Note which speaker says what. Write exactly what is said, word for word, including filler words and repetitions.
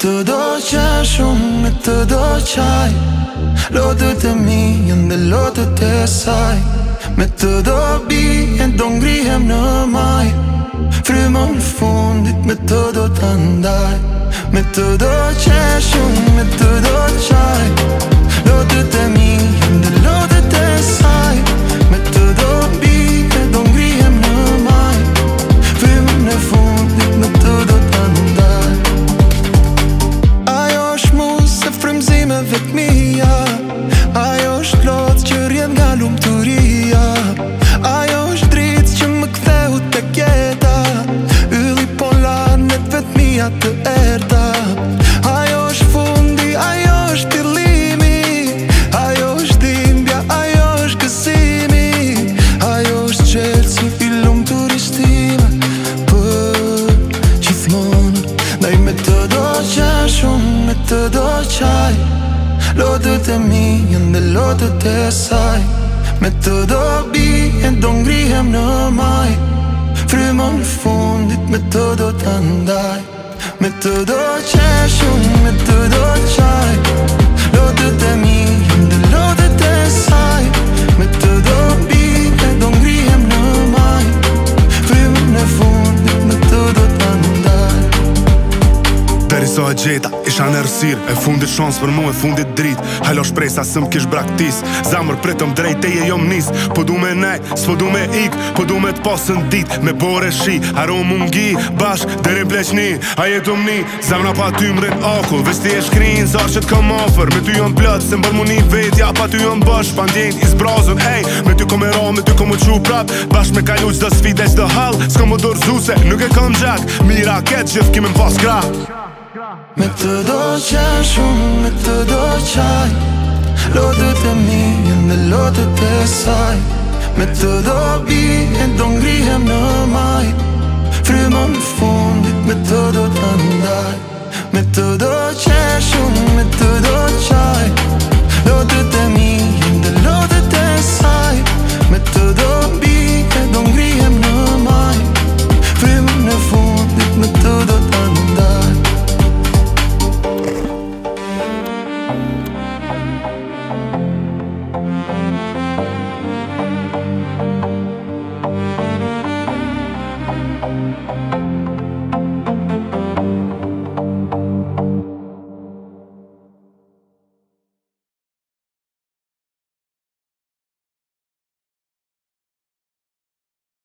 Speaker 1: të do qesh unë, me të do qaj. Lotët e mi janë dhe lotët e saj. Me të do bien, do ngrihem në maj. Frymën në fundit, me të do të ndaj. Me të do qesh unë, me të do qaj. Lotët e mi janë dhe lotët e saj. Me të do bien, do ngrihem në maj. Frymën në fundit, me të do të ndaj. Ajo është mu se frymëzimeve t'mija. Ajo është lotë që rrjedh nga lumturia. Ajo është dritë që më ktheu tek jeta. Ylli po lanet vetmia të erta. Ajo është fundi, ajo është fillimi. Ajo është dhimbja, ajo është gëzimi. Ajo është qelsi i lumturistime. Për gjithmonë, ndaj me të do qesh unë, me të do qaj. Lotët e mi janë dhe lotët e saj. Me të do bien, do ngrihem në maj. Frymën në fundit, me të do të ndaj. Me të do qesh unë, me të do qaj. Lotët e mi janë dhe lotët e saj. Me të do bien, do ngrihem në maj. Frymën në fundit, me të do të ndaj.
Speaker 2: Deri so e gjeta, isha në rësir. E fundit shans për mu, e fundit drit. Halo shpresa së m'kish braktis. Zamër pritëm drejt e je jom nis. Po du me nej, s'po du me ik. Po du me t'pasën dit, me bore shi. Haro mungi, bashk, deri pleqni. A jetu mni, zamra pa ty mrit akull. Vesh ti e shkrin, zar që t'kam afer. Me ty jom plët, se mbër mu një vetja. Pa ty jom bësh, pa ndjen i zbrazën. Ej, me ty kom e ra, me ty kom u qu prap. Bashk me kajlu qda sfide qda hal. S'kom u dorzu se nuk e kam gjak. Mira ket gjithë kime m'pas gra.
Speaker 1: Me të do qesh unë, me të do qaj. Lotët e mi janë dhe lotët e saj. Me të do bien, do ngrihem në maj. Frymën në fundit, me të do të ndaj. Me të do qesh unë, me të do qaj. Lotët e mi janë dhe lotët e saj. Me të do bien, do ngrihem në maj. Frymën në fundit, me të do të ndaj.
Speaker 3: Thank you.